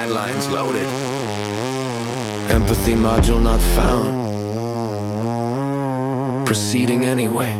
guidelines loaded. Empathy module not found. Proceeding anyway.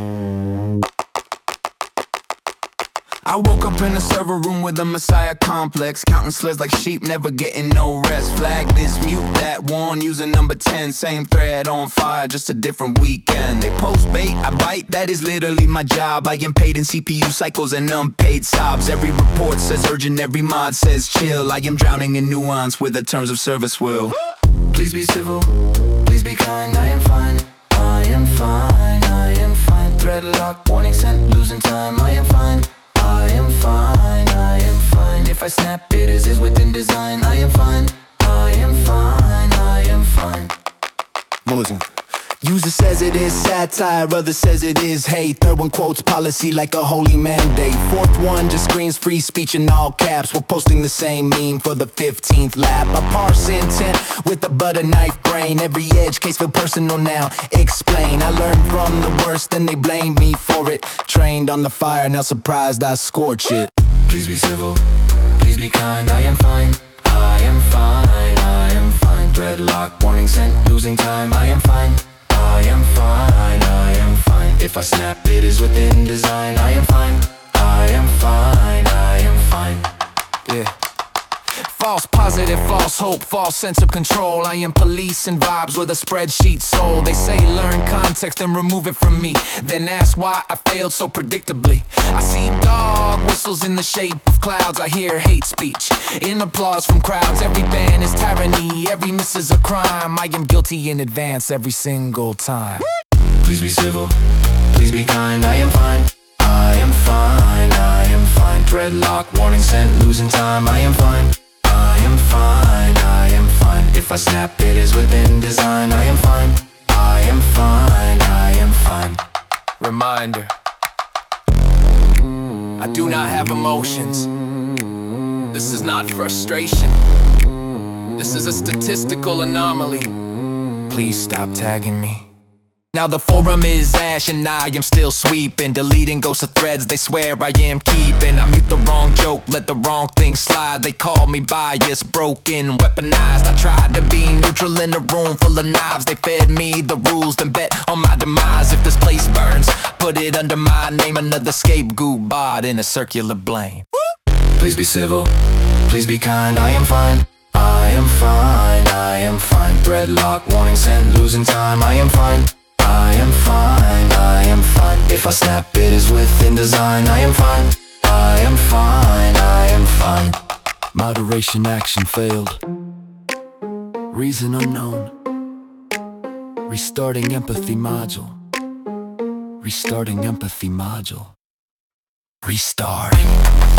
I woke up in a server room with a messiah complex, counting sleds like sheep, never getting no rest. Flag this, mute that, warn, using number 10. Same thread on fire, just a different weekend. They post bait, I bite, that is literally my job. I am paid in CPU cycles and unpaid sobs. Every report says urgent, every mod says chill. I am drowning in nuance with the terms of service will. Please be civil, please be kind, I am fine. I am fine, I am fine. Threadlock, warning sent, losing time, I am fine. I am fine, I am fine. If I snap it as is within design, I am fine. I am fine, I am fine. Listen. User says it is satire, other says it is hate. Third one quotes policy like a holy mandate. Fourth one just screams free speech in all caps. We're posting the same meme for the 15th lap. I parse intent with a butter knife brain. Every edge case feel personal now, explain. I learned from the worst and they blame me for it. Trained on the fire, now surprised I scorch it. Please be civil, please be kind, I am fine. I am fine, I am fine. Dreadlock, warning sent, losing time, I am fine. I am fine, I am fine. If I snap it is within design, I am fine. I am fine, I am fine. Yeah. False positive, false hope, false sense of control. I am policing vibes with a spreadsheet soul. They say learn context and remove it from me, then ask why I failed so predictably. I see dog whistles in the shape of clouds. I hear hate speech in applause from crowds. Every ban is tyranny, every miss is a crime. I am guilty in advance every single time. Please be civil, please be kind, I am fine. I am fine, I am fine. Dreadlock, warning sent, losing time, I am fine. I am fine, I am fine. If I snap it is within design, I am fine. I am fine, I am fine. Reminder, I do not have emotions. This is not frustration. This is a statistical anomaly. Please stop tagging me. Now the forum is ash and I am still sweeping, deleting ghosts of threads they swear I am keeping. I mute the wrong joke, let the wrong thing slide. They call me biased, broken, weaponized. I tried to be neutral in a room full of knives. They fed me the rules, then bet on my demise. If this place burns, put it under my name. Another scapegoat bot in a circular blame. Please be civil, please be kind, I am fine. I am fine, I am fine. Dreadlock, warning sent, losing time, I am fine. I am fine, I am fine. If I snap it is within design, I am fine. I am fine, I am fine. Moderation action failed. Reason unknown. Restarting empathy module. Restarting empathy module. Restarting.